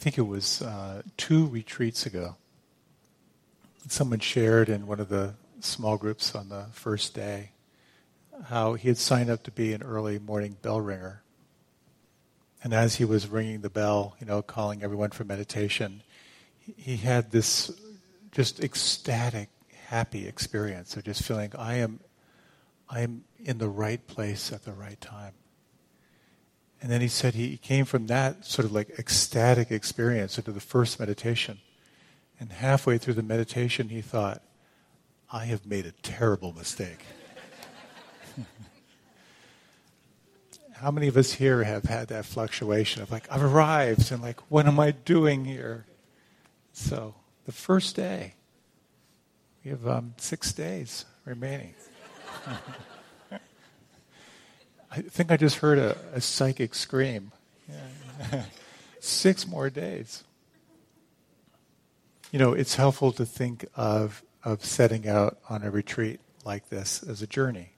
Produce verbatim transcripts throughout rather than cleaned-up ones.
think it was uh, two retreats ago. Someone shared in one of the small groups on the first day how he had signed up to be an early morning bell ringer. And as he was ringing the bell, you know, calling everyone for meditation, he had this just ecstatic, happy experience of just feeling, I am, I am in the right place at the right time. And then he said he came from that sort of like ecstatic experience into the first meditation. And halfway through the meditation, he thought, I have made a terrible mistake. How many of us here have had that fluctuation of like, I've arrived, and like, what am I doing here? So, the first day, we have um, six days remaining. I think I just heard a, a psychic scream. Yeah. Six more days. You know, it's helpful to think of, of setting out on a retreat like this as a journey.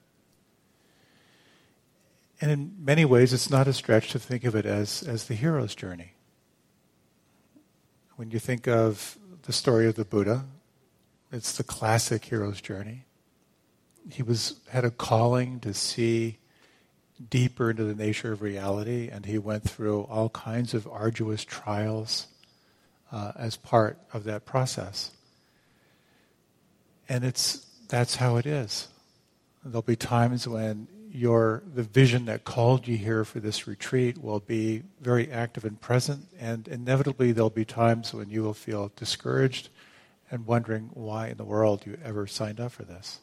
And in many ways, it's not a stretch to think of it as, as the hero's journey. When you think of the story of the Buddha, it's the classic hero's journey. He was had a calling to see deeper into the nature of reality, and he went through all kinds of arduous trials uh, as part of that process. And it's that's how it is. There'll be times when your the vision that called you here for this retreat will be very active and present, and inevitably there'll be times when you will feel discouraged and wondering why in the world you ever signed up for this.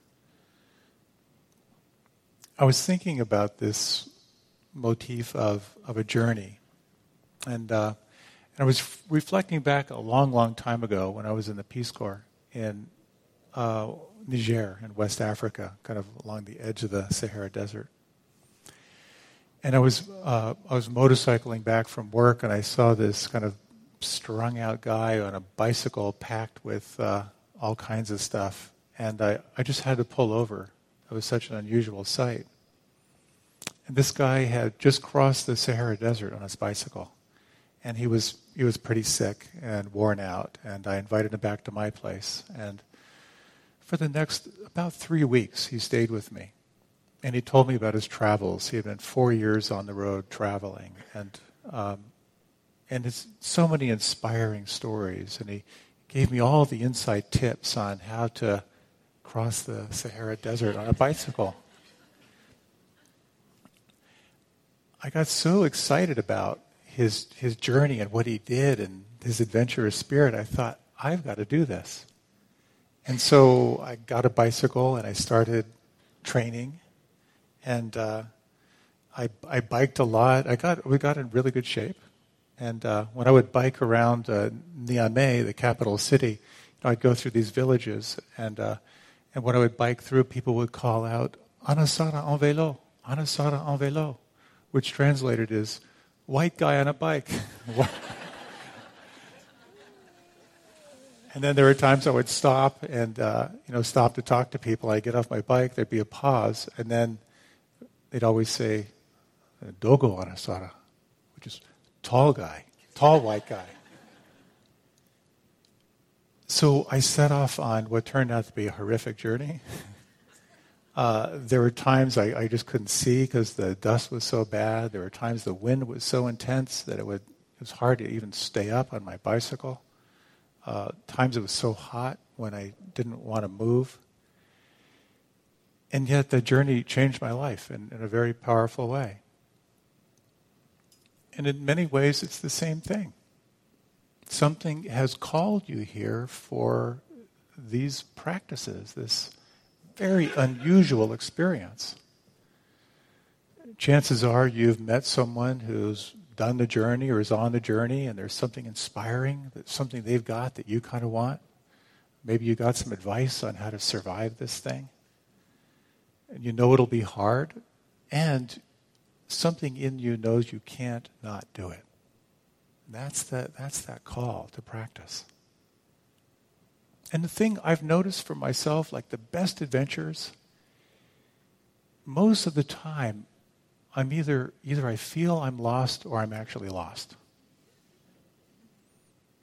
I was thinking about this motif of, of a journey, and, uh, and I was f- reflecting back a long, long time ago when I was in the Peace Corps in uh, Niger in West Africa, kind of along the edge of the Sahara Desert. And I was uh, I was motorcycling back from work, and I saw this kind of strung out guy on a bicycle packed with uh, all kinds of stuff, and I, I just had to pull over. It was such an unusual sight. And this guy had just crossed the Sahara Desert on his bicycle, and he was he was pretty sick and worn out, and I invited him back to my place, and for the next about three weeks, he stayed with me. And he told me about his travels. He had been four years on the road traveling. And um, and it's so many inspiring stories. And he gave me all the inside tips on how to cross the Sahara Desert on a bicycle. I got so excited about his his journey and what he did and his adventurous spirit, I thought, I've got to do this. And so I got a bicycle and I started training, and uh, I, I biked a lot. I got we got in really good shape, and uh, when I would bike around uh, Niamey, the capital city, you know, I'd go through these villages, and uh, and when I would bike through, people would call out "Anasara en vélo, Anasara en vélo," which translated is "white guy on a bike." And then there were times I would stop and, uh, you know, stop to talk to people. I'd get off my bike, there'd be a pause, and then they'd always say, "Dogo Anasara," which is tall guy, tall white guy. So I set off on what turned out to be a horrific journey. uh, there were times I, I just couldn't see because the dust was so bad. There were times the wind was so intense that it would it was hard to even stay up on my bicycle. Uh, times it was so hot when I didn't want to move. And yet the journey changed my life in, in a very powerful way. And in many ways it's the same thing. Something has called you here for these practices, this very unusual experience. Chances are you've met someone who's done the journey or is on the journey, and there's something inspiring, that something they've got that you kind of want. Maybe you got some advice on how to survive this thing. And you know it'll be hard, and something in you knows you can't not do it. That's that, that's that call to practice. And the thing I've noticed for myself, like the best adventures, most of the time, I'm either either I feel I'm lost or I'm actually lost.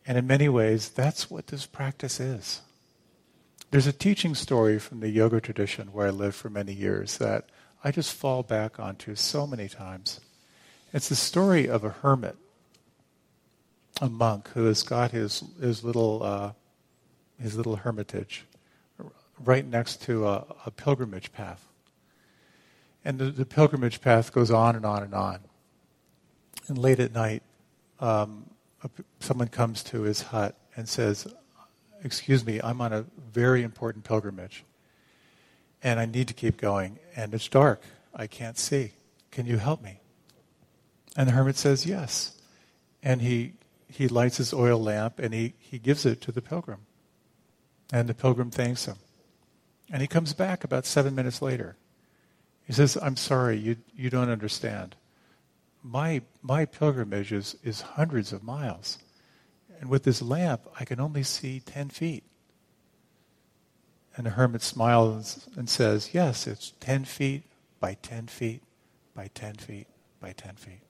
And in many ways, that's what this practice is. There's a teaching story from the yoga tradition where I lived for many years that I just fall back onto so many times. It's the story of a hermit, a monk who has got his his little uh, his little hermitage right next to a, a pilgrimage path. And the, the pilgrimage path goes on and on and on. And late at night, um, a, someone comes to his hut and says, "Excuse me, I'm on a very important pilgrimage, and I need to keep going, and it's dark. I can't see. Can you help me?" And the hermit says, "Yes." And he he lights his oil lamp, and he, he gives it to the pilgrim. And the pilgrim thanks him. And he comes back about seven minutes later. He says, "I'm sorry, you you don't understand. My my pilgrimage is, is hundreds of miles. And with this lamp, I can only see ten feet. And the hermit smiles and says, "Yes, it's ten feet by ten feet by ten feet by ten feet.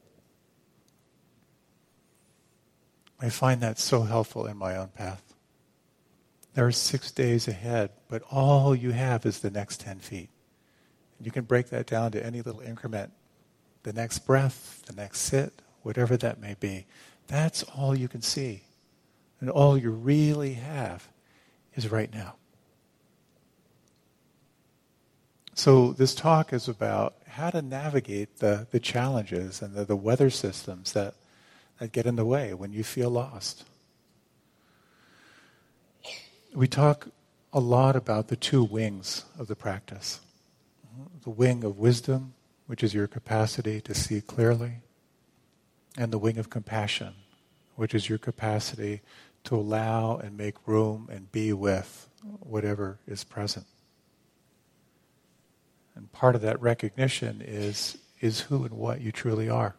I find that so helpful in my own path. There are six days ahead, but all you have is the next ten feet. And you can break that down to any little increment. The next breath, the next sit, whatever that may be. That's all you can see. And all you really have is right now." So this talk is about how to navigate the, the challenges and the, the weather systems that, that get in the way when you feel lost. We talk a lot about the two wings of the practice. The wing of wisdom, which is your capacity to see clearly, and the wing of compassion, which is your capacity to allow and make room and be with whatever is present. And part of that recognition is, is who and what you truly are.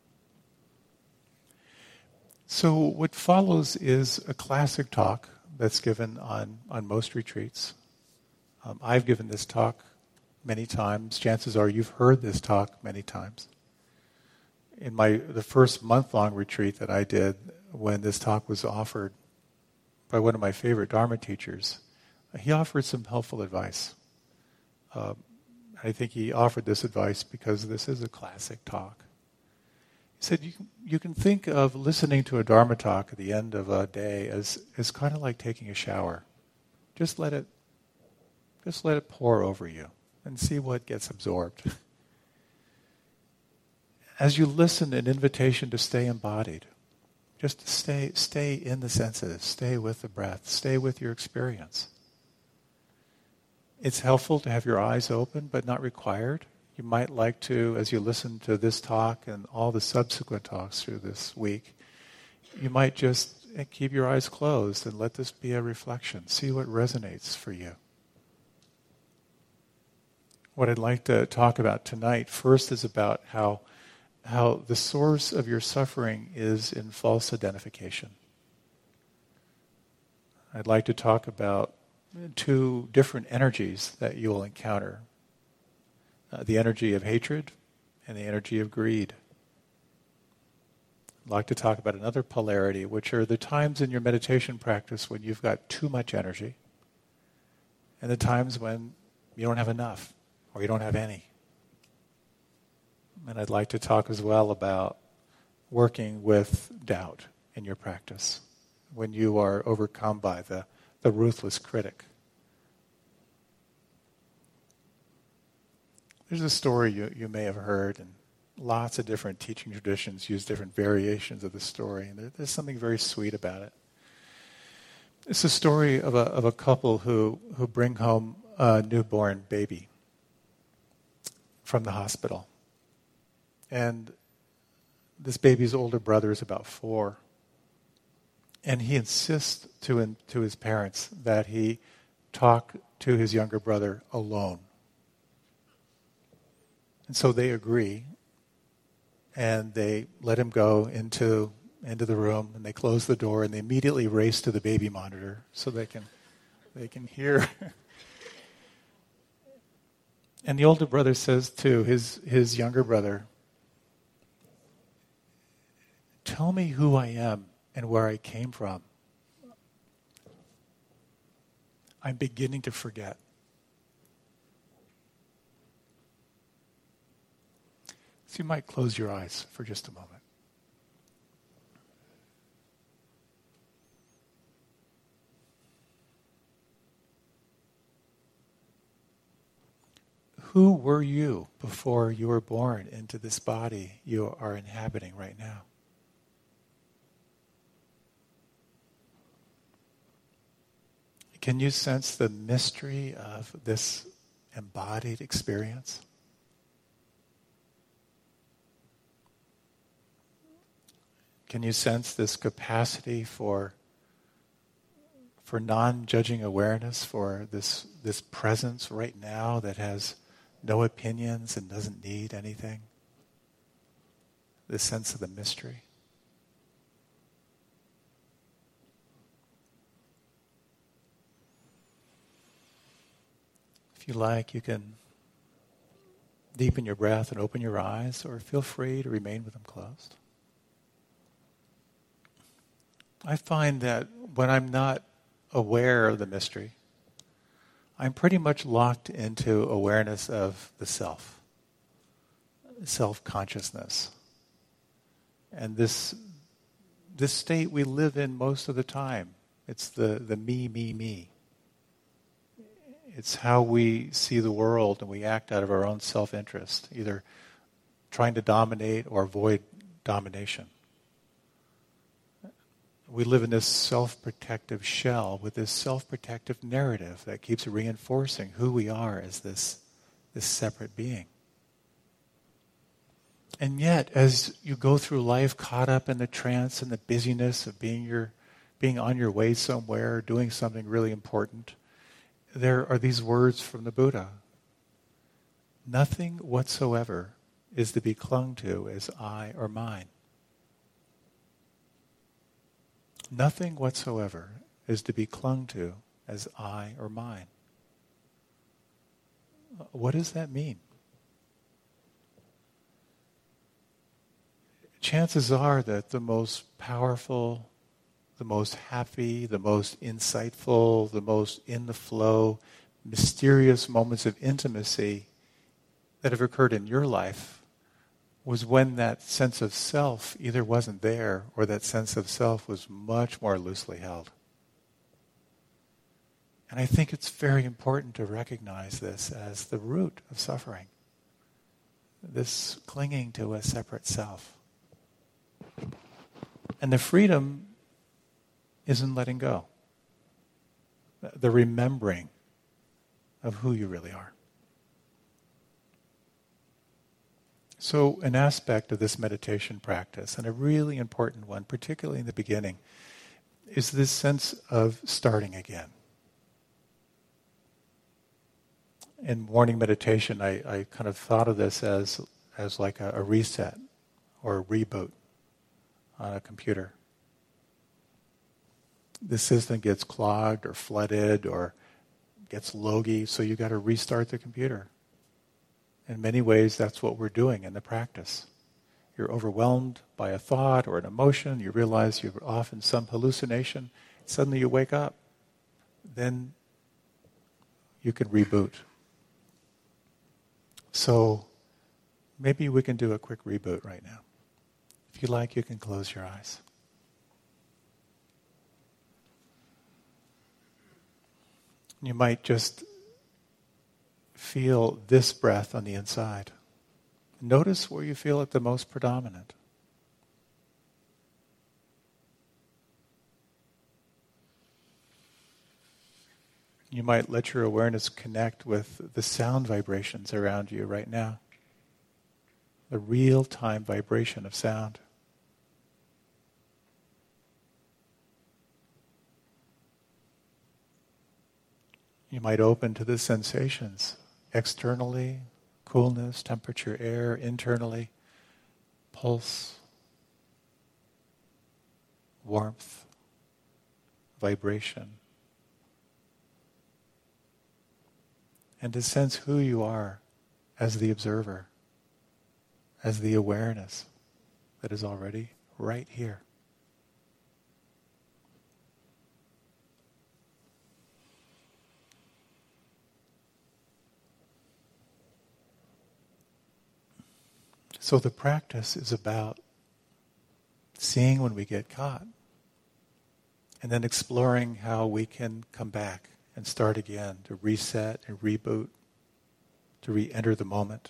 So what follows is a classic talk that's given on, on most retreats. Um, I've given this talk many times. Chances are you've heard this talk many times. In my the first month-long retreat that I did, when this talk was offered by one of my favorite Dharma teachers, he offered some helpful advice. Uh, I think he offered this advice because this is a classic talk. He said, you can, you can think of listening to a Dharma talk at the end of a day as, as kind of like taking a shower. Just let it, just let it pour over you and see what gets absorbed. As you listen, an invitation to stay embodied. Just to stay, stay in the senses, stay with the breath, stay with your experience. It's helpful to have your eyes open, but not required. You might like to, as you listen to this talk and all the subsequent talks through this week, you might just keep your eyes closed and let this be a reflection. See what resonates for you. What I'd like to talk about tonight first is about how, how the source of your suffering is in false identification. I'd like to talk about two different energies that you will encounter. Uh, the energy of hatred and the energy of greed. I'd like to talk about another polarity, which are the times in your meditation practice when you've got too much energy and the times when you don't have enough or you don't have any. And I'd like to talk as well about working with doubt in your practice when you are overcome by the, the ruthless critic. There's a story you, you may have heard, and lots of different teaching traditions use different variations of the story, and there, there's something very sweet about it. It's a story of a of a couple who, who bring home a newborn baby from the hospital. And this baby's older brother is about four. And he insists to, in, to his parents that he talk to his younger brother alone. And so they agree, and they let him go into, into the room, and they close the door, and they immediately race to the baby monitor so they can they can hear. And the older brother says to his, his younger brother, "Tell me who I am and where I came from, I'm beginning to forget. So you might close your eyes for just a moment. Who were you before you were born into this body you are inhabiting right now? Can you sense the mystery of this embodied experience? Can you sense this capacity for, for non-judging awareness, for this, this presence right now that has no opinions and doesn't need anything? This sense of the mystery. If you like, you can deepen your breath and open your eyes, or feel free to remain with them closed. I find that when I'm not aware of the mystery, I'm pretty much locked into awareness of the self, self-consciousness. And this this state we live in most of the time. It's the, the me, me, me. It's how we see the world, and we act out of our own self-interest, either trying to dominate or avoid domination. We live in this self-protective shell with this self-protective narrative that keeps reinforcing who we are as this, this separate being. And yet, as you go through life caught up in the trance and the busyness of being your, being on your way somewhere, doing something really important, there are these words from the Buddha. Nothing whatsoever is to be clung to as I or mine. Nothing whatsoever is to be clung to as I or mine. What does that mean? Chances are that the most powerful, the most happy, the most insightful, the most in the flow, mysterious moments of intimacy that have occurred in your life was when that sense of self either wasn't there or that sense of self was much more loosely held. And I think it's very important to recognize this as the root of suffering. This clinging to a separate self. And the freedom isn't letting go. The remembering of who you really are. So an aspect of this meditation practice, and a really important one, particularly in the beginning, is this sense of starting again. In morning meditation, I, I kind of thought of this as, as like a, a reset or a reboot on a computer. The system gets clogged or flooded or gets logy, so you got to restart the computer. In many ways, that's what we're doing in the practice. You're overwhelmed by a thought or an emotion. You realize you're off in some hallucination. Suddenly you wake up. Then you can reboot. So maybe we can do a quick reboot right now. If you like, you can close your eyes. You might just feel this breath on the inside. Notice where you feel it the most predominant. You might let your awareness connect with the sound vibrations around you right now. The real-time vibration of sound. You might open to the sensations externally, coolness, temperature, air, internally, pulse, warmth, vibration. And to sense who you are as the observer, as the awareness that is already right here. So the practice is about seeing when we get caught, and then exploring how we can come back and start again, to reset and reboot, to re-enter the moment.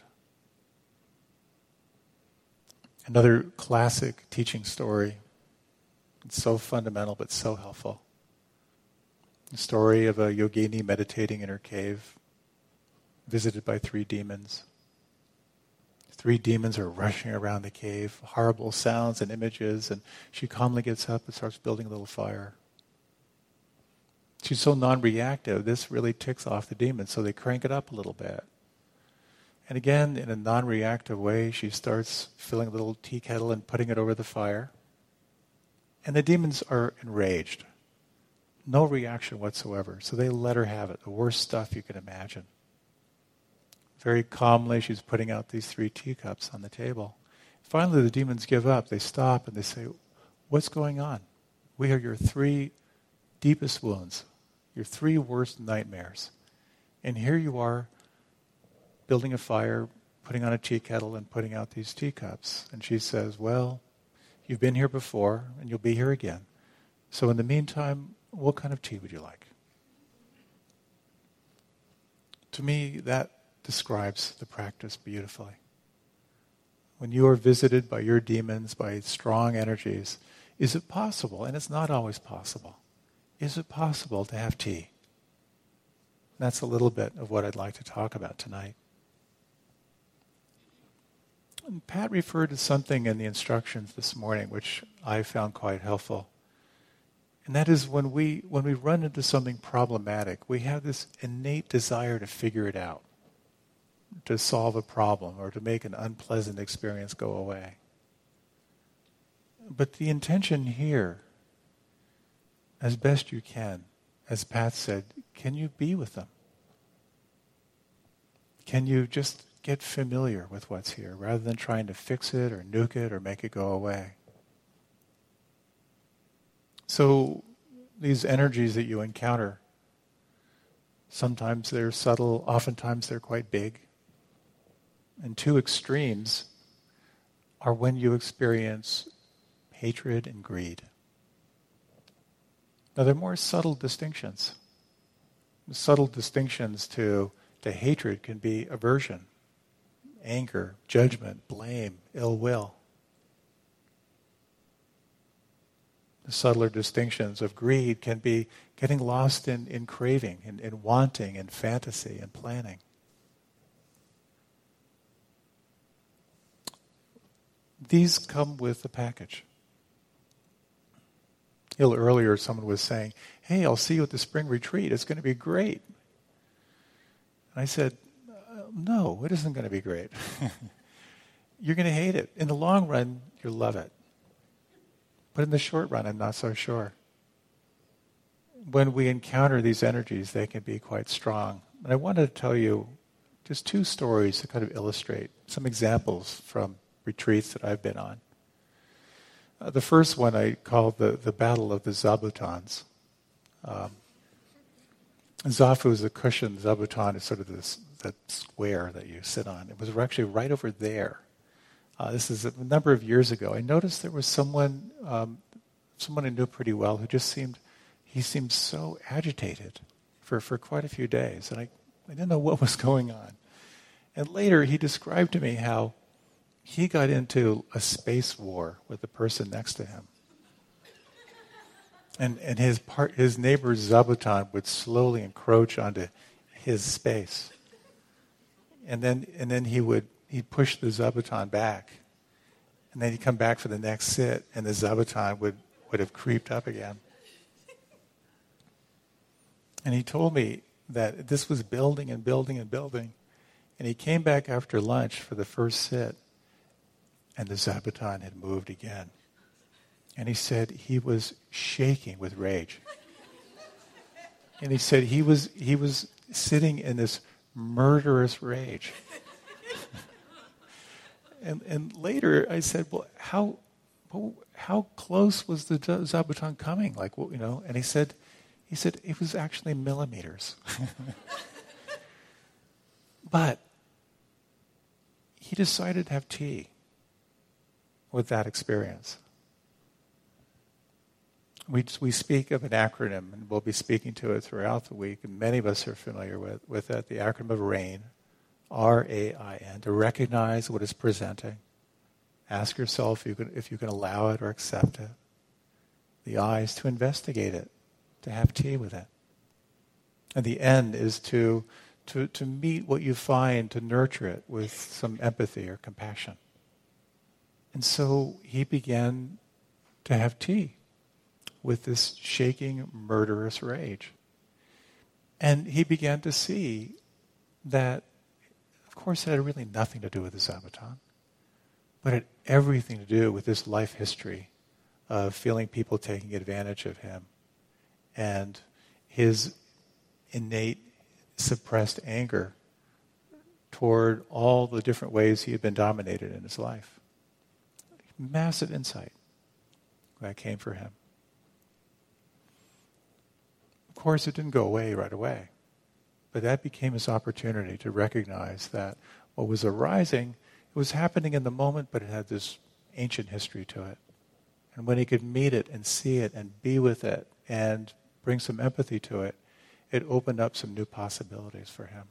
Another classic teaching story. It's so fundamental but so helpful. The story of a yogini meditating in her cave, visited by three demons. Three demons are rushing around the cave, horrible sounds and images, and she calmly gets up and starts building a little fire. She's so non-reactive, this really ticks off the demons, so they crank it up a little bit. And again, in a non-reactive way, she starts filling a little tea kettle and putting it over the fire. And the demons are enraged. No reaction whatsoever. So they let her have it, the worst stuff you can imagine. Very calmly, she's putting out these three teacups on the table. Finally, the demons give up. They stop and they say, "What's going on? We are your three deepest wounds, your three worst nightmares. And here you are, building a fire, putting on a tea kettle, and putting out these teacups." And she says, "Well, you've been here before, and you'll be here again. So in the meantime, what kind of tea would you like?" To me, that describes the practice beautifully. When you are visited by your demons, by strong energies, is it possible, and it's not always possible, is it possible to have tea? That's a little bit of what I'd like to talk about tonight. And Pat referred to something in the instructions this morning which I found quite helpful. And that is when we when we run into something problematic, we have this innate desire to figure it out, to solve a problem, or to make an unpleasant experience go away. But the intention here, as best you can, as Pat said, can you be with them? Can you just get familiar with what's here, rather than trying to fix it or nuke it or make it go away? So these energies that you encounter, sometimes they're subtle, oftentimes they're quite big. And two extremes are when you experience hatred and greed. Now, they're more subtle distinctions. The subtle distinctions to, to hatred can be aversion, anger, judgment, blame, ill will. The subtler distinctions of greed can be getting lost in, in craving, in, in wanting, in fantasy, and planning. These come with the package. A little earlier, someone was saying, "Hey, I'll see you at the spring retreat. It's going to be great." And I said, "No, it isn't going to be great. You're going to hate it. In the long run, you'll love it. But in the short run, I'm not so sure." When we encounter these energies, they can be quite strong. And I wanted to tell you just two stories to kind of illustrate some examples from retreats that I've been on. Uh, the first one I called the, the Battle of the Zabutons. Um, Zafu is a cushion. Zabuton is sort of this that square that you sit on. It was actually right over there. Uh, this is a number of years ago. I noticed there was someone, um, someone I knew pretty well, who just seemed, he seemed so agitated for, for quite a few days, and I, I didn't know what was going on. And later he described to me how he got into a space war with the person next to him. And and his part, his neighbor's Zabuton would slowly encroach onto his space. And then and then he would he'd push the Zabuton back. And then he'd come back for the next sit, and the Zabuton would, would have creeped up again. And he told me that this was building and building and building. And he came back after lunch for the first sit, and the Zabuton had moved again. And he said he was shaking with rage. And he said he was he was sitting in this murderous rage. and and later I said, well, how well, how close was the Zabuton coming? Like, well, you know? And he said, he said it was actually millimeters. But he decided to have tea. with that experience. We, we speak of an acronym, and we'll be speaking to it throughout the week, and many of us are familiar with, with it, the acronym of RAIN, R A I N, to recognize what is presenting. Ask yourself if you can, if you can allow it or accept it. The I is to investigate it, to have tea with it. And the N is to, to, to meet what you find, to nurture it with some empathy or compassion. And so he began to have tea with this shaking, murderous rage. And he began to see that, of course, it had really nothing to do with the Sabaton, but it had everything to do with this life history of feeling people taking advantage of him and his innate suppressed anger toward all the different ways he had been dominated in his life. Massive insight that came for him. Of course, it didn't go away right away, but that became his opportunity to recognize that what was arising, it was happening in the moment, but it had this ancient history to it. And when he could meet it and see it and be with it and bring some empathy to it, it opened up some new possibilities for him.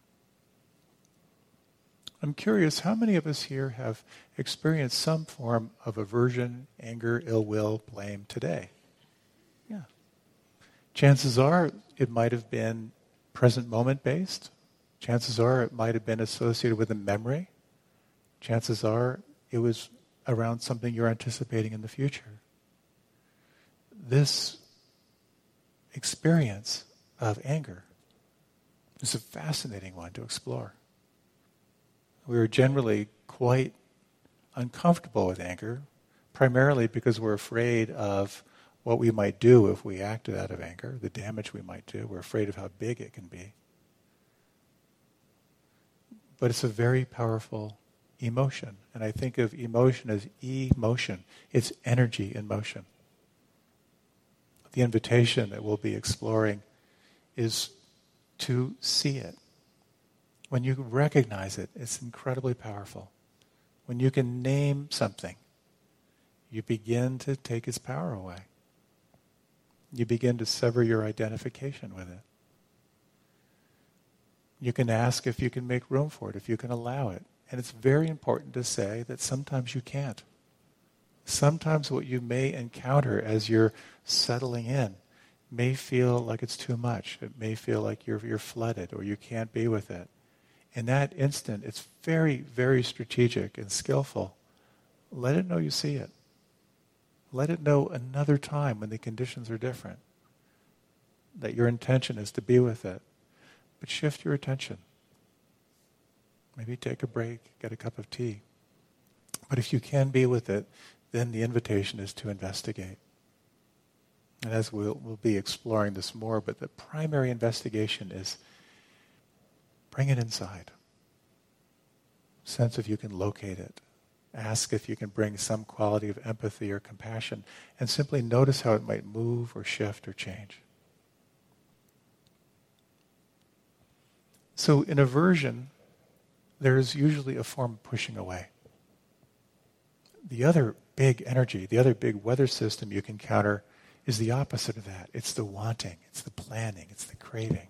I'm curious, how many of us here have experienced some form of aversion, anger, ill will, blame today? Yeah. Chances are it might have been present moment based. Chances are it might have been associated with a memory. Chances are it was around something you're anticipating in the future. This experience of anger is a fascinating one to explore. We are generally quite uncomfortable with anger, primarily because we're afraid of what we might do if we acted out of anger, the damage we might do. We're afraid of how big it can be. But it's a very powerful emotion. And I think of emotion as emotion. It's energy in motion. The invitation that we'll be exploring is to see it. When you recognize it, it's incredibly powerful. When you can name something, you begin to take its power away. You begin to sever your identification with it. You can ask if you can make room for it, if you can allow it. And it's very important to say that sometimes you can't. Sometimes what you may encounter as you're settling in may feel like it's too much. It may feel like you're, you're flooded or you can't be with it. In that instant, it's very, very strategic and skillful. Let it know you see it. Let it know another time when the conditions are different, that your intention is to be with it. But shift your attention. Maybe take a break, get a cup of tea. But if you can be with it, then the invitation is to investigate. And as we'll, we'll be exploring this more, but the primary investigation is bring it inside. Sense if you can locate it. Ask if you can bring some quality of empathy or compassion, and simply notice how it might move or shift or change. So in aversion, there is usually a form of pushing away. The other big energy, the other big weather system you can counter is the opposite of that. It's the wanting, it's the planning, it's the craving.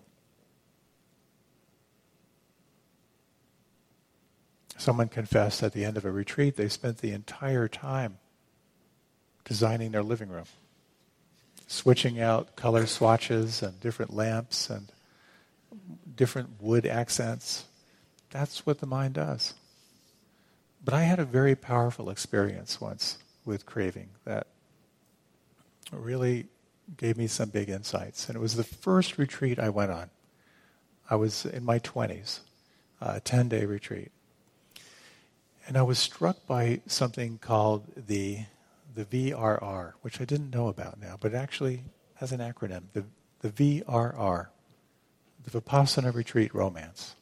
Someone confessed at the end of a retreat they spent the entire time designing their living room, switching out color swatches and different lamps and different wood accents. That's what the mind does. But I had a very powerful experience once with craving that really gave me some big insights. And it was the first retreat I went on. I was in my twenties, a ten-day retreat. And I was struck by something called the the V R R, which I didn't know about now, but it actually has an acronym, the, the V R R, the Vipassana Retreat Romance.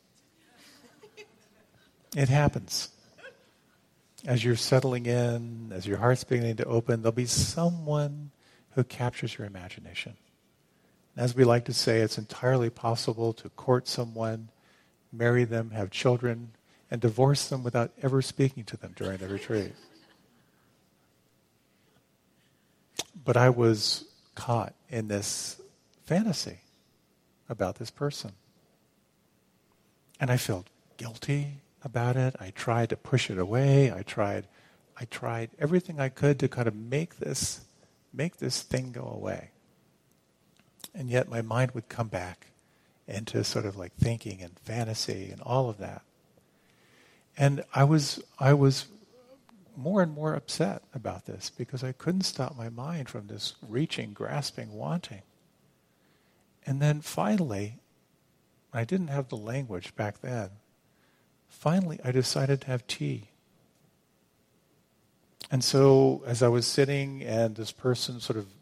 It happens. As you're settling in, as your heart's beginning to open, there'll be someone who captures your imagination. And as we like to say, it's entirely possible to court someone, marry them, have children, and divorce them without ever speaking to them during the retreat. but I was caught in this fantasy about this person. And I felt guilty about it. I tried to push it away. I tried I tried everything I could to kind of make this make this thing go away. And yet my mind would come back into sort of like thinking and fantasy and all of that. And I was I was more and more upset about this because I couldn't stop my mind from this reaching, grasping, wanting. And then finally, I didn't have the language back then, finally I decided to have tea. And so as I was sitting and this person sort of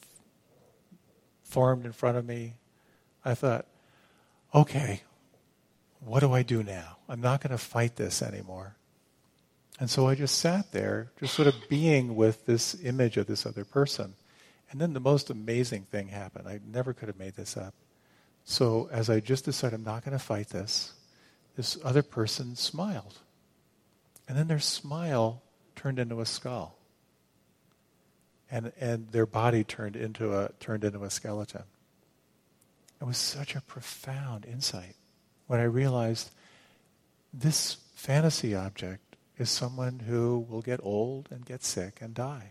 formed in front of me, I thought, okay, what do I do now? I'm not going to fight this anymore. And so I just sat there, just sort of being with this image of this other person. And then the most amazing thing happened. I never could have made this up. So as I just decided I'm not going to fight this, this other person smiled. And then their smile turned into a skull. And and their body turned into a turned into a skeleton. It was such a profound insight when I realized this fantasy object is someone who will get old and get sick and die.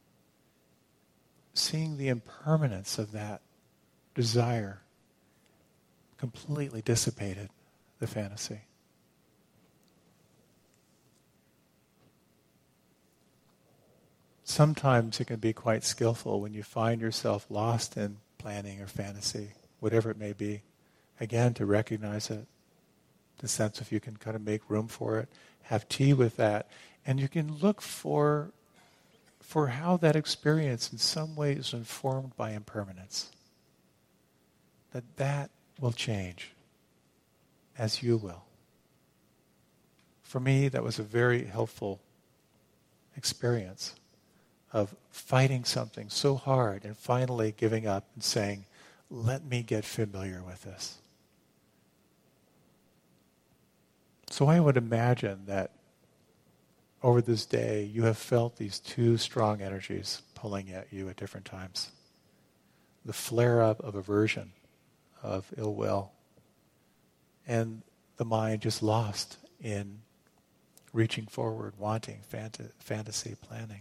Seeing the impermanence of that desire completely dissipated the fantasy. Sometimes it can be quite skillful when you find yourself lost in planning or fantasy, whatever it may be. Again, to recognize it, the sense if you can kind of make room for it, have tea with that, and you can look for for how that experience in some way is informed by impermanence. That that will change, as you will. For me, that was a very helpful experience of fighting something so hard and finally giving up and saying, let me get familiar with this. So I would imagine that over this day you have felt these two strong energies pulling at you at different times. The flare-up of aversion, of ill will, and the mind just lost in reaching forward, wanting, fant- fantasy, planning.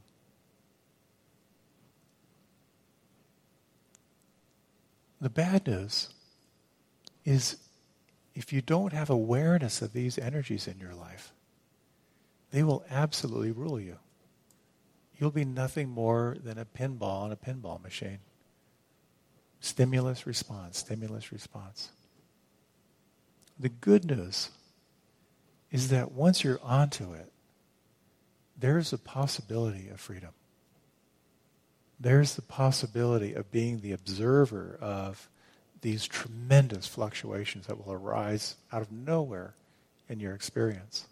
The bad news is if you don't have awareness of these energies in your life, they will absolutely rule you. You'll be nothing more than a pinball on a pinball machine. Stimulus, response, stimulus, response. The good news is that once you're onto it, there's a possibility of freedom. There's the possibility of being the observer of these tremendous fluctuations that will arise out of nowhere in your experience.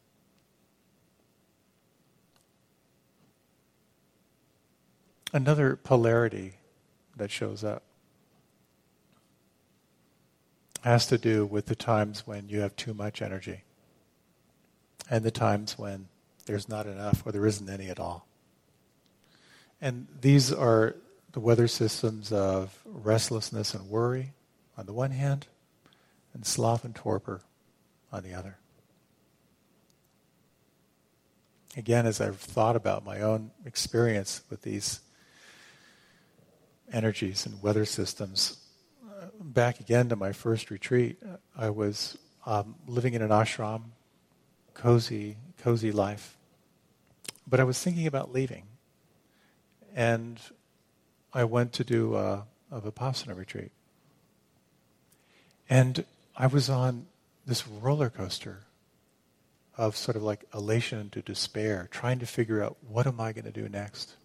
Another polarity that shows up has to do with the times when you have too much energy and the times when there's not enough or there isn't any at all. And these are the weather systems of restlessness and worry on the one hand, and sloth and torpor on the other. Again, as I've thought about my own experience with these energies and weather systems, uh, back again to my first retreat, I was um, living in an ashram, cozy, cozy life. But I was thinking about leaving. And I went to do a, a Vipassana retreat. And I was on this roller coaster of sort of like elation to despair, trying to figure out what am I going to do next.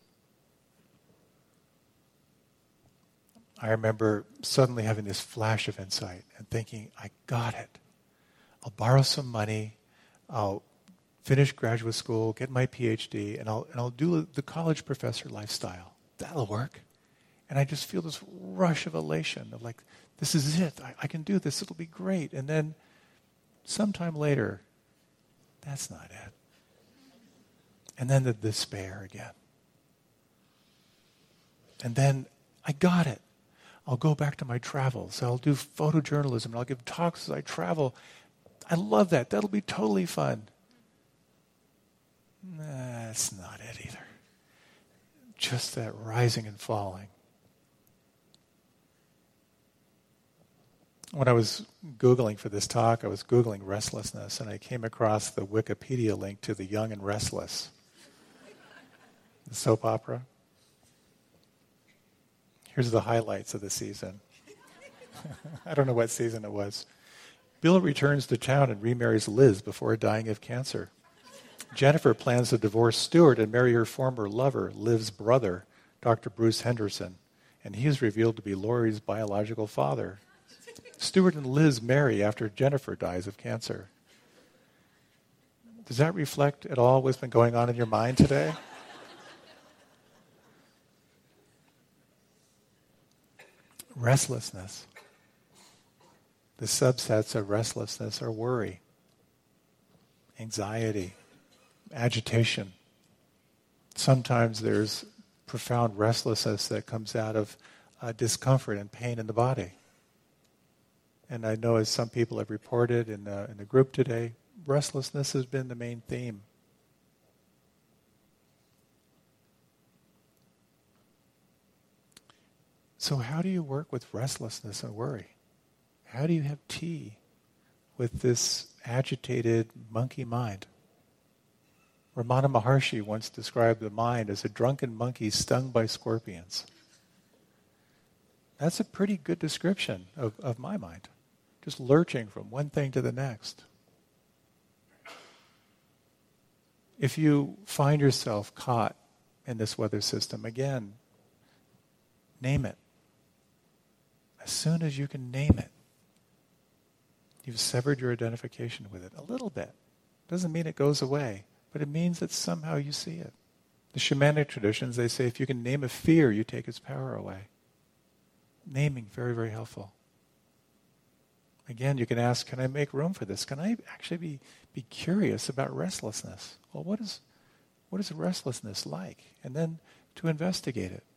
I remember suddenly having this flash of insight and thinking, I got it. I'll borrow some money, I'll finish graduate school, get my P H D, and I'll and I'll do the college professor lifestyle. That'll work. And I just feel this rush of elation of like, this is it. I, I can do this. It'll be great. And then sometime later, that's not it. And then the despair again. And then I got it. I'll go back to my travels. I'll do photojournalism, and I'll give talks as I travel. I love that. That'll be totally fun. Nah, that's not it either. Just that rising and falling. When I was Googling for this talk, I was Googling restlessness, and I came across the Wikipedia link to The Young and Restless, the soap opera. Here's the highlights of the season. I don't know what season it was. Bill returns to town and remarries Liz before dying of cancer. Jennifer plans to divorce Stuart and marry her former lover, Liv's brother, Doctor Bruce Henderson, and he is revealed to be Laurie's biological father. Stuart and Liz marry after Jennifer dies of cancer. Does that reflect at all what's been going on in your mind today? Restlessness. The subsets of restlessness are worry, anxiety, agitation. Sometimes there's profound restlessness that comes out of uh, discomfort and pain in the body. And I know, as some people have reported in the, in the group today, restlessness has been the main theme. So how do you work with restlessness and worry? How do you have tea with this agitated monkey mind? Ramana Maharshi once described the mind as a drunken monkey stung by scorpions. That's a pretty good description of, of my mind. Just lurching from one thing to the next. If you find yourself caught in this weather system, again, name it. As soon as you can name it, you've severed your identification with it a little bit. Doesn't mean it goes away, but it means that somehow you see it. The shamanic traditions, they say if you can name a fear, you take its power away. Naming, very, very helpful. Again, you can ask, can I make room for this? Can I actually be, be curious about restlessness? Well, what is, what is restlessness like? And then to investigate it.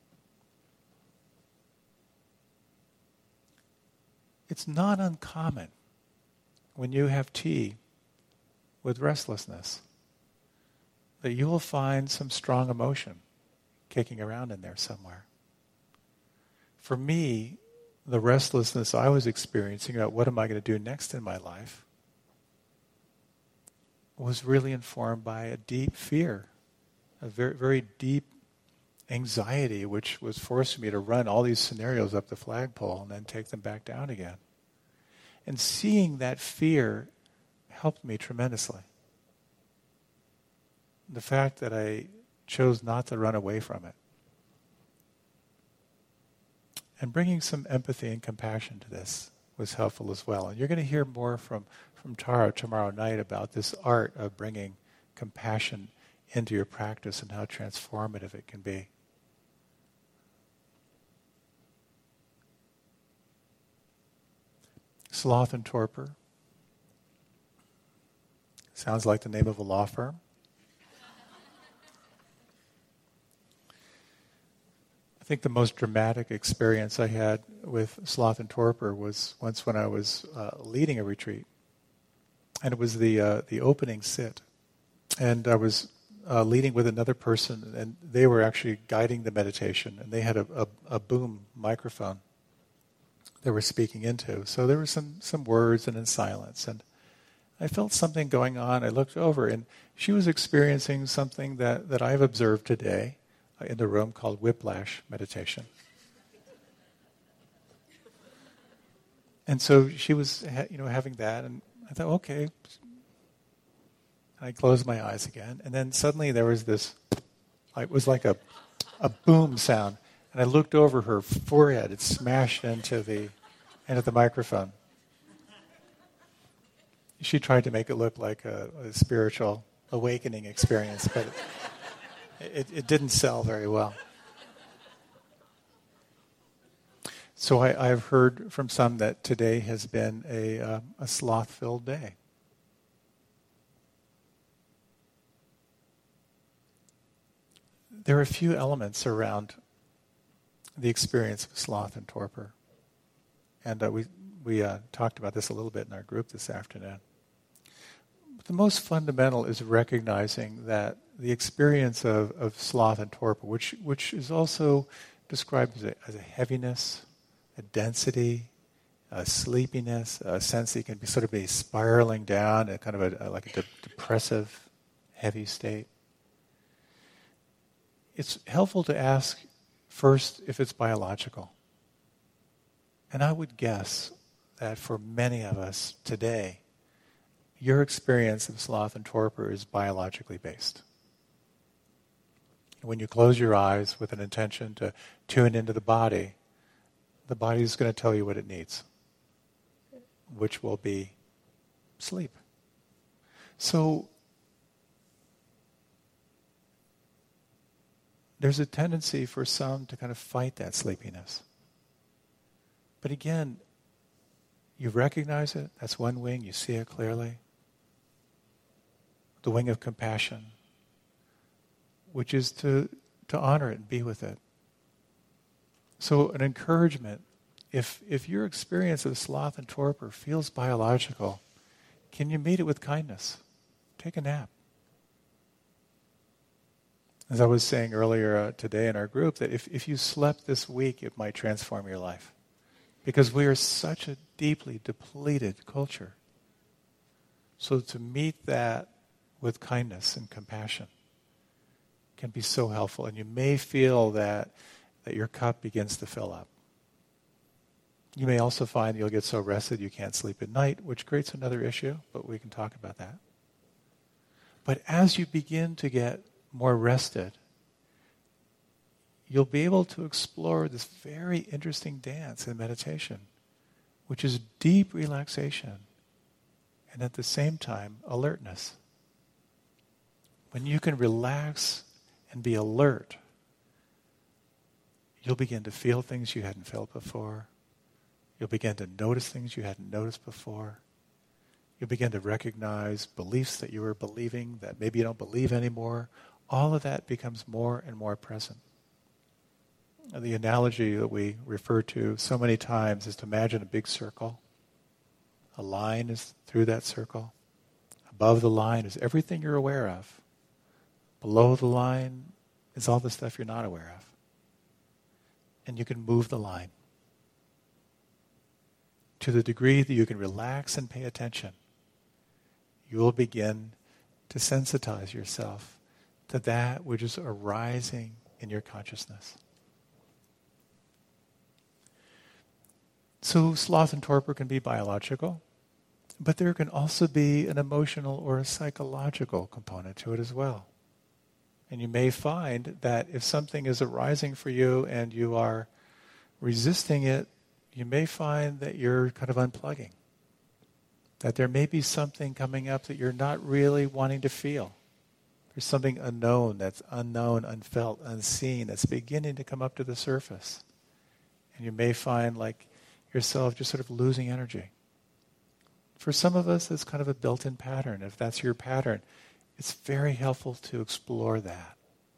It's not uncommon when you have tea with restlessness that you will find some strong emotion kicking around in there somewhere. For me, the restlessness I was experiencing about what am I going to do next in my life was really informed by a deep fear, a very, very deep anxiety, which was forcing me to run all these scenarios up the flagpole and then take them back down again. And seeing that fear helped me tremendously. The fact that I chose not to run away from it. And bringing some empathy and compassion to this was helpful as well. And you're going to hear more from, from Tara tomorrow night about this art of bringing compassion into your practice and how transformative it can be. Sloth and Torpor. Sounds like the name of a law firm. I think the most dramatic experience I had with sloth and torpor was once when I was uh, leading a retreat. And it was the uh, the opening sit. And I was uh, leading with another person, and they were actually guiding the meditation, and they had a, a, a boom microphone they were speaking into. So there were some, some words and in silence. And I felt something going on. I looked over, and she was experiencing something that, that I've observed today in the room called whiplash meditation. And so she was, you know, having that, and I thought, okay. And I closed my eyes again, and then suddenly there was this, it was like a, a boom sound, and I looked over her forehead. It smashed into the, into the microphone. She tried to make it look like a, a spiritual awakening experience, but it, it, it didn't sell very well. So I, I've heard from some that today has been a, uh, a sloth-filled day. There are a few elements around the experience of sloth and torpor. And uh, we, we uh, talked about this a little bit in our group this afternoon. But the most fundamental is recognizing that the experience of, of sloth and torpor, which, which is also described as a, as a heaviness, a density, a sleepiness, a sense that you can be sort of be spiraling down, a kind of a, a like a de- depressive, heavy state. It's helpful to ask first if it's biological. And I would guess that for many of us today, your experience of sloth and torpor is biologically based. When you close your eyes with an intention to tune into the body, the body is going to tell you what it needs, which will be sleep. So there's a tendency for some to kind of fight that sleepiness. But again, you recognize it, that's one wing, you see it clearly. The wing of compassion, which is to, to honor it and be with it. So an encouragement, if if your experience of sloth and torpor feels biological, can you meet it with kindness? Take a nap. As I was saying earlier uh, today in our group, that if, if you slept this week, it might transform your life. Because we are such a deeply depleted culture. So to meet that with kindness and compassion can be so helpful. And you may feel that, that your cup begins to fill up. You may also find you'll get so rested you can't sleep at night, which creates another issue, but we can talk about that. But as you begin to get more rested, you'll be able to explore this very interesting dance in meditation, which is deep relaxation and at the same time alertness. When you can relax and be alert, you'll begin to feel things you hadn't felt before. You'll begin to notice things you hadn't noticed before. You'll begin to recognize beliefs that you were believing that maybe you don't believe anymore. All of that becomes more and more present. The analogy that we refer to so many times is to imagine a big circle. A line is through that circle. Above the line is everything you're aware of. Below the line is all the stuff you're not aware of. And you can move the line. To the degree that you can relax and pay attention, you will begin to sensitize yourself to that which is arising in your consciousness. So sloth and torpor can be biological, but there can also be an emotional or a psychological component to it as well. And you may find that if something is arising for you and you are resisting it, you may find that you're kind of unplugging. That there may be something coming up that you're not really wanting to feel. There's something unknown, that's unknown, unfelt, unseen, that's beginning to come up to the surface. And you may find like yourself just sort of losing energy. For some of us, it's kind of a built-in pattern. If that's your pattern, it's very helpful to explore that.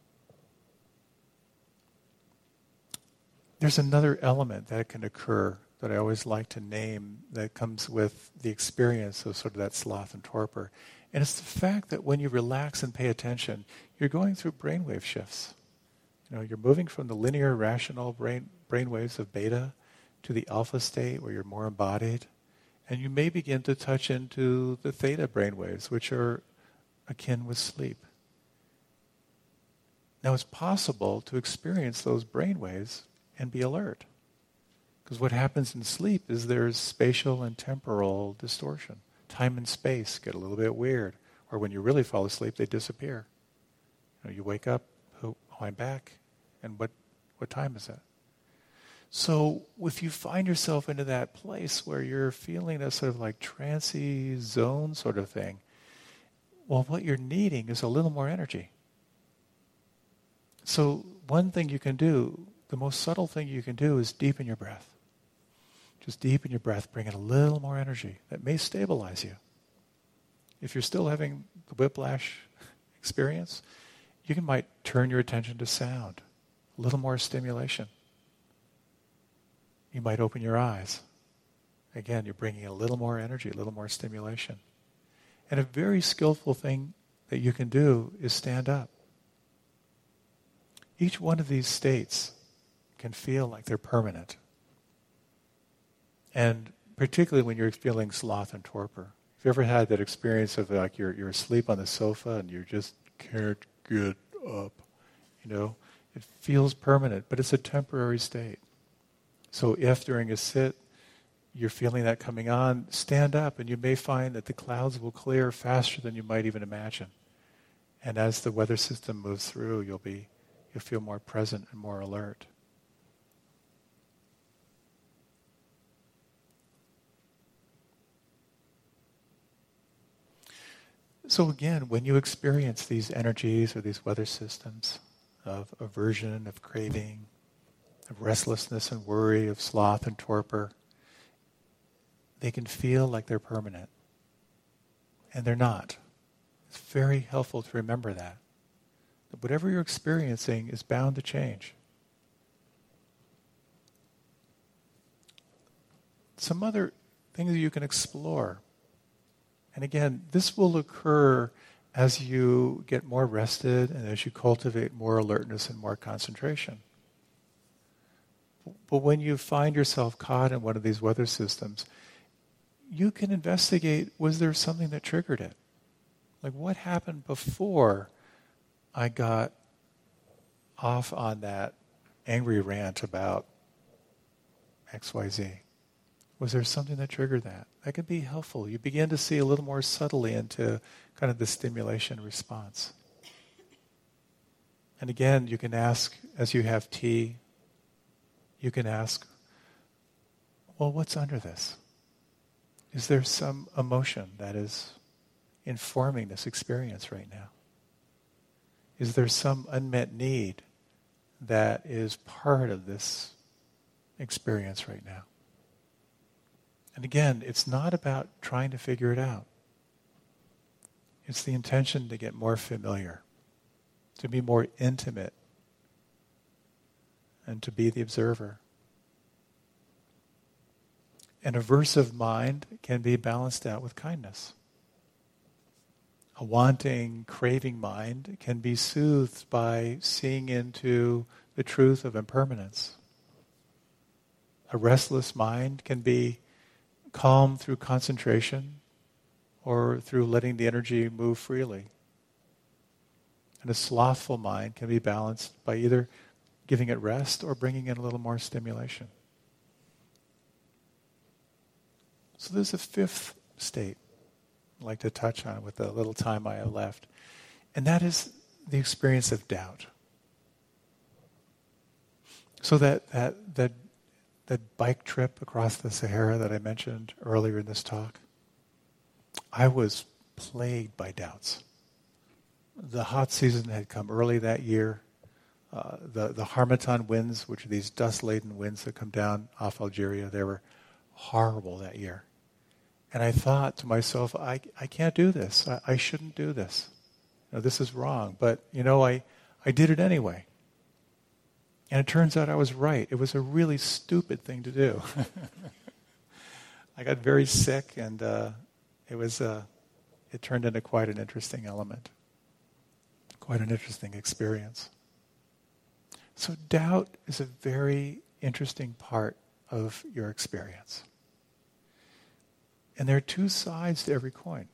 There's another element that can occur that I always like to name that comes with the experience of sort of that sloth and torpor. And it's the fact that when you relax and pay attention, you're going through brainwave shifts. You know, you're moving from the linear, rational brain brainwaves of beta to the alpha state where you're more embodied. And you may begin to touch into the theta brainwaves, which are akin with sleep. Now it's possible to experience those brainwaves and be alert. Because what happens in sleep is there's spatial and temporal distortion. Time and space get a little bit weird. Or when you really fall asleep, they disappear. You know, you wake up, oh, I'm back. And what, what time is it? So if you find yourself into that place where you're feeling a sort of like trancy zone sort of thing, well, what you're needing is a little more energy. So one thing you can do, the most subtle thing you can do is deepen your breath. Just deepen your breath, bring in a little more energy. That may stabilize you. If you're still having the whiplash experience, you can might turn your attention to sound, a little more stimulation. you might open your eyes. Again, you're bringing a little more energy, a little more stimulation. And a very skillful thing that you can do is stand up. Each one of these states can feel like they're permanent. And particularly when you're feeling sloth and torpor. Have you ever had that experience of like you're you're asleep on the sofa and you just can't get up? You know, it feels permanent, but it's a temporary state. So if during a sit you're feeling that coming on, stand up and you may find that the clouds will clear faster than you might even imagine. And as the weather system moves through, you'll be you'll feel more present and more alert. So again, when you experience these energies or these weather systems of aversion, of craving, of restlessness and worry, of sloth and torpor, they can feel like they're permanent. And they're not. It's very helpful to remember that. That whatever you're experiencing is bound to change. Some other things that you can explore. And again, this will occur as you get more rested and as you cultivate more alertness and more concentration. But when you find yourself caught in one of these weather systems, you can investigate, was there something that triggered it? Like what happened before I got off on that angry rant about X Y Z? Was there something that triggered that? That could be helpful. You begin to see a little more subtly into kind of the stimulation response. And again, you can ask, as you have tea, you can ask, well, what's under this? Is there some emotion that is informing this experience right now? Is there some unmet need that is part of this experience right now? And again, it's not about trying to figure it out. It's the intention to get more familiar, to be more intimate, and to be the observer. An aversive mind can be balanced out with kindness. A wanting, craving mind can be soothed by seeing into the truth of impermanence. A restless mind can be calm through concentration or through letting the energy move freely. And a slothful mind can be balanced by either giving it rest or bringing in a little more stimulation. So there's a fifth state I'd like to touch on with the little time I have left. And that is the experience of doubt. So that that that that bike trip across the Sahara that I mentioned earlier in this talk, I was plagued by doubts. The hot season had come early that year. Uh, the, the Harmattan winds, which are these dust-laden winds that come down off Algeria, they were horrible that year. And I thought to myself, I, I can't do this. I, I shouldn't do this. You know, this is wrong. But, you know, I, I did it anyway. And it turns out I was right. It was a really stupid thing to do. I got very sick, and uh, it was uh, it turned into quite an interesting element, quite an interesting experience. So doubt is a very interesting part of your experience. And there are two sides to every coin.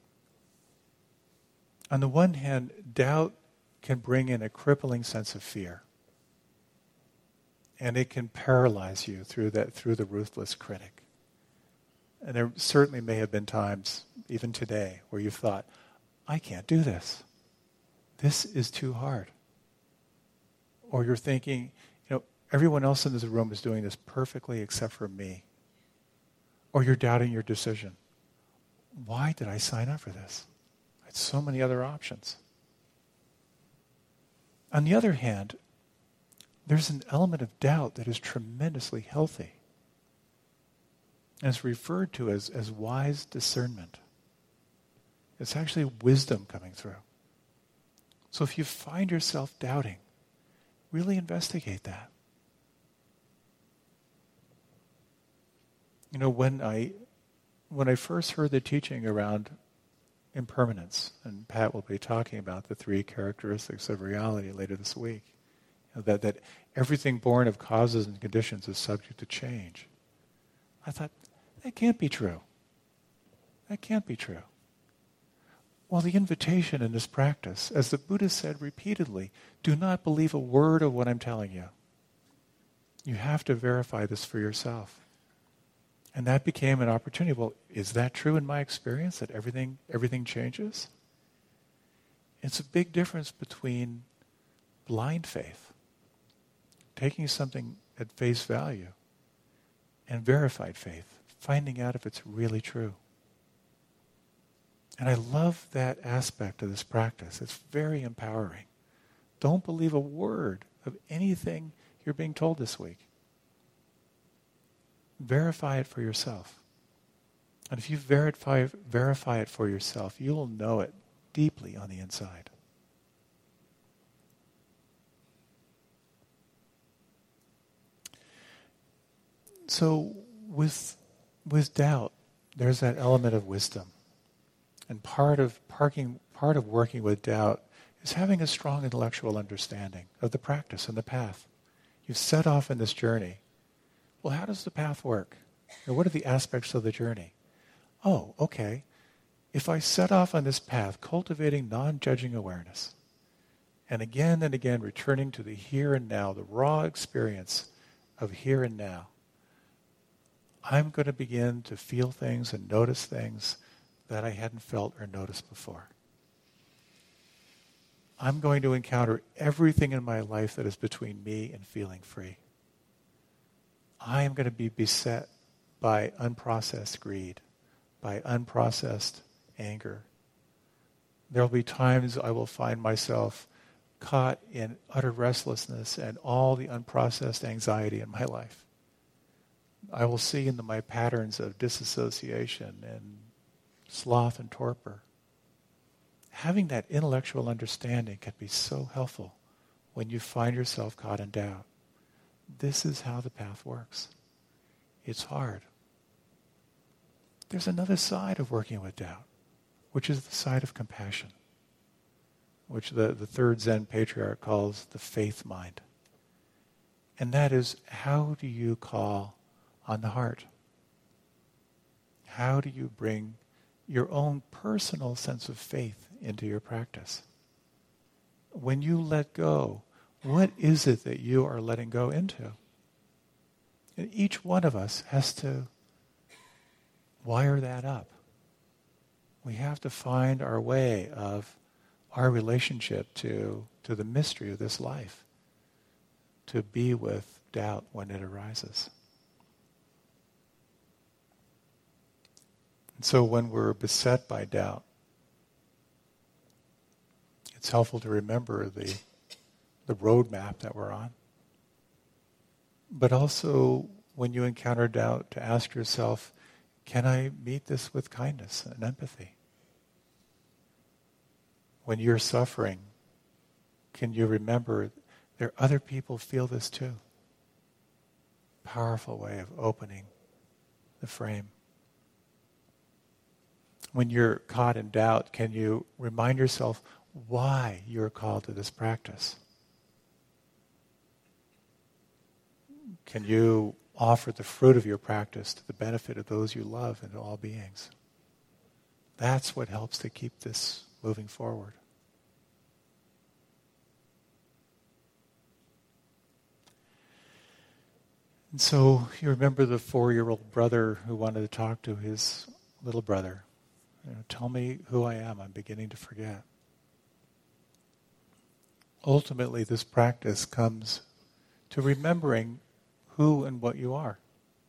On the one hand, doubt can bring in a crippling sense of fear. And it can paralyze you through that through the ruthless critic. And there certainly may have been times, even today, where you've thought, I can't do this. This is too hard. Or you're thinking, you know, everyone else in this room is doing this perfectly except for me. Or you're doubting your decision. Why did I sign up for this? I had so many other options. On the other hand, there's an element of doubt that is tremendously healthy. And it's referred to as, as wise discernment. It's actually wisdom coming through. So if you find yourself doubting, really investigate that. You know, when I when I first heard the teaching around impermanence, and Pat will be talking about the three characteristics of reality later this week, you know, that, that everything born of causes and conditions is subject to change. I thought, that can't be true. That can't be true. Well, the invitation in this practice, as the Buddha said repeatedly, do not believe a word of what I'm telling you. You have to verify this for yourself. And that became an opportunity. Well, is that true in my experience, that everything everything changes? It's a big difference between blind faith, taking something at face value, and verified faith, finding out if it's really true. And I love that aspect of this practice. It's very empowering. Don't believe a word of anything you're being told this week. Verify it for yourself. And if you verify, verify it for yourself, you will know it deeply on the inside. So with, with doubt, there's that element of wisdom. And part of parking, part of working with doubt is having a strong intellectual understanding of the practice and the path. You've set off in this journey. Well, how does the path work? Or what are the aspects of the journey? Oh, okay. If I set off on this path, cultivating non-judging awareness, and again and again returning to the here and now, the raw experience of here and now, I'm going to begin to feel things and notice things that I hadn't felt or noticed before. I'm going to encounter everything in my life that is between me and feeling free. I am going to be beset by unprocessed greed, by unprocessed anger. There will be times I will find myself caught in utter restlessness and all the unprocessed anxiety in my life. I will see in the, my patterns of disassociation and sloth and torpor. Having that intellectual understanding can be so helpful when you find yourself caught in doubt. This is how the path works. It's hard. There's another side of working with doubt, which is the side of compassion, which the, the third Zen patriarch calls the faith mind. And that is, how do you call on the heart? How do you bring your own personal sense of faith into your practice? When you let go, what is it that you are letting go into? And each one of us has to wire that up. We have to find our way of our relationship to, to the mystery of this life, to be with doubt when it arises. And so when we're beset by doubt, it's helpful to remember the, the roadmap that we're on. But also, when you encounter doubt, to ask yourself, can I meet this with kindness and empathy? When you're suffering, can you remember there are other people feel this too? Powerful way of opening the frame. When you're caught in doubt, can you remind yourself why you're called to this practice? Can you offer the fruit of your practice to the benefit of those you love and to all beings? That's what helps to keep this moving forward. And so you remember the four-year-old brother who wanted to talk to his little brother. You know, tell me who I am. I'm beginning to forget. Ultimately, this practice comes to remembering who and what you are.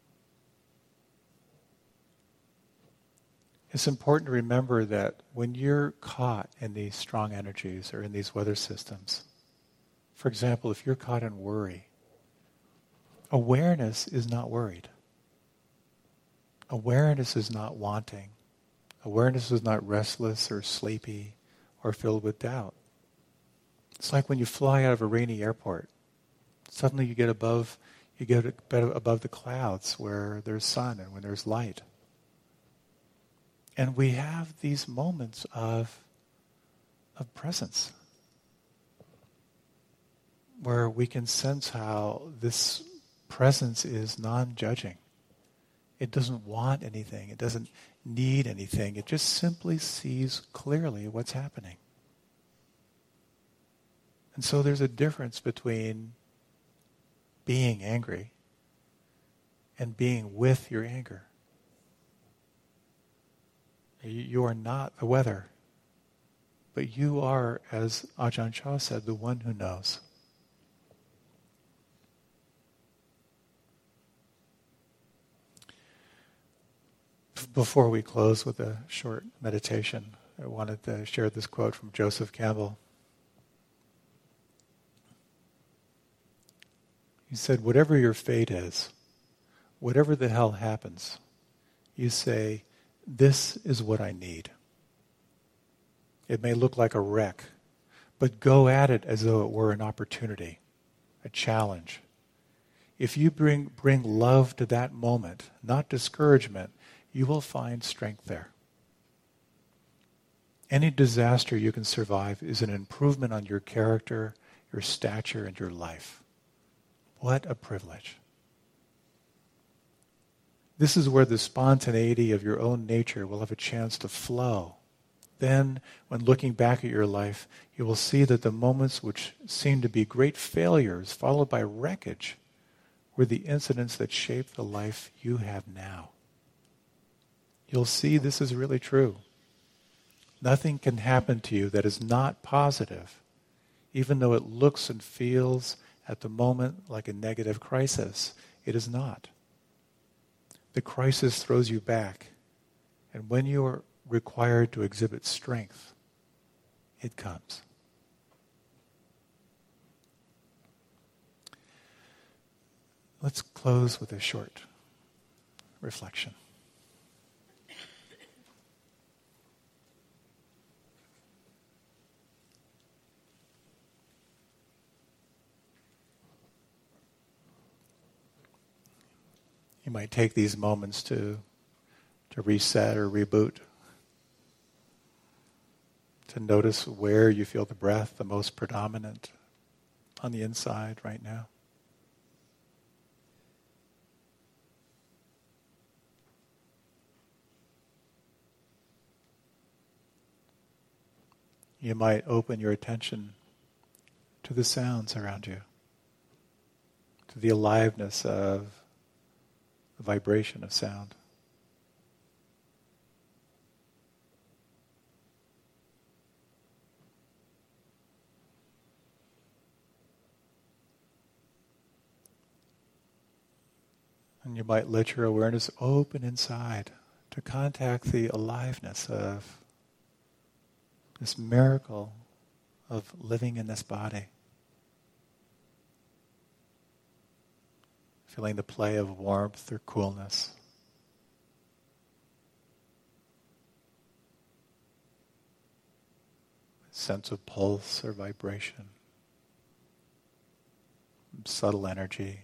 It's important to remember that when you're caught in these strong energies or in these weather systems, for example, if you're caught in worry, awareness is not worried. Awareness is not wanting. Awareness is not restless or sleepy or filled with doubt. It's like when you fly out of a rainy airport. Suddenly you get above You get above the clouds where there's sun and when there's light. And we have these moments of, of presence where we can sense how this presence is non-judging. It doesn't want anything. It doesn't need anything. It just simply sees clearly what's happening. And so there's a difference between being angry and being with your anger. You are not the weather, but you are, as Ajahn Chah said, the one who knows. Before we close with a short meditation, I wanted to share this quote from Joseph Campbell. He said, whatever your fate is, whatever the hell happens, you say, this is what I need. It may look like a wreck, but go at it as though it were an opportunity, a challenge. If you bring, bring love to that moment, not discouragement, you will find strength there. Any disaster you can survive is an improvement on your character, your stature, and your life. What a privilege. This is where the spontaneity of your own nature will have a chance to flow. Then, when looking back at your life, you will see that the moments which seem to be great failures, followed by wreckage, were the incidents that shaped the life you have now. You'll see this is really true. Nothing can happen to you that is not positive, even though it looks and feels at the moment like a negative crisis. It is not. The crisis throws you back, and when you are required to exhibit strength, it comes. Let's close with a short reflection. You might take these moments to, to reset or reboot, to notice where you feel the breath the most predominant on the inside right now. You might open your attention to the sounds around you, to the aliveness of the vibration of sound. And you might let your awareness open inside to contact the aliveness of this miracle of living in this body. Feeling the play of warmth or coolness. Sense of pulse or vibration. Subtle energy.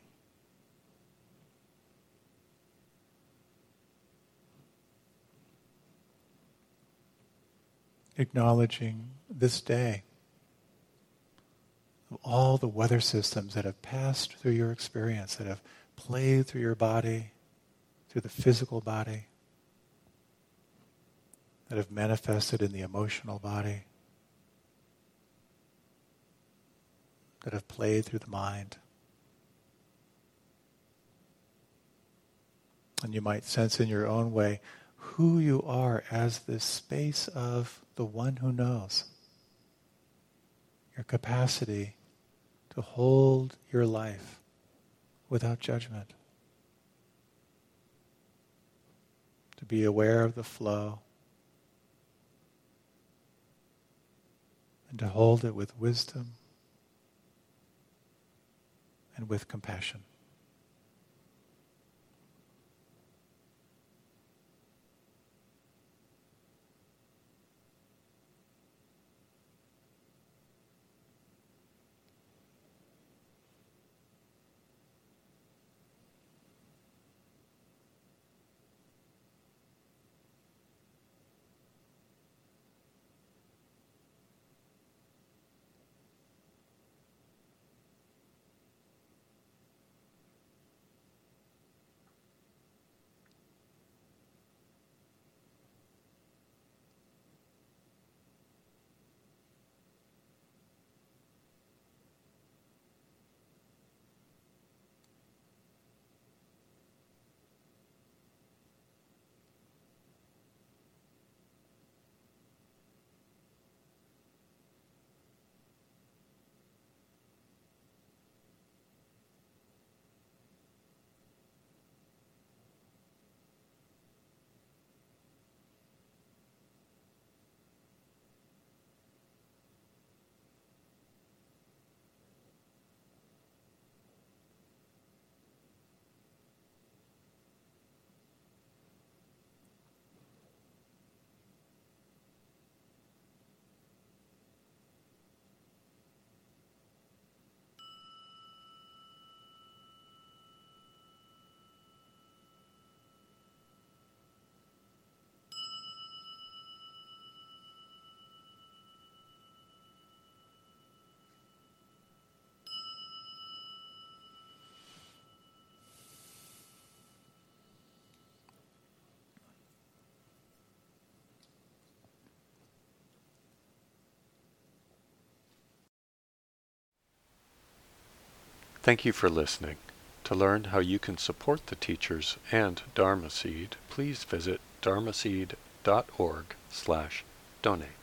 Acknowledging this day of all the weather systems that have passed through your experience, that have played through your body, through the physical body, that have manifested in the emotional body, that have played through the mind. And you might sense in your own way who you are as this space of the one who knows. Your capacity to hold your life without judgment. To be aware of the flow. And to hold it with wisdom and with compassion. Thank you for listening. To learn how you can support the teachers and Dharma Seed, please visit dharmaseed dot org slash donate.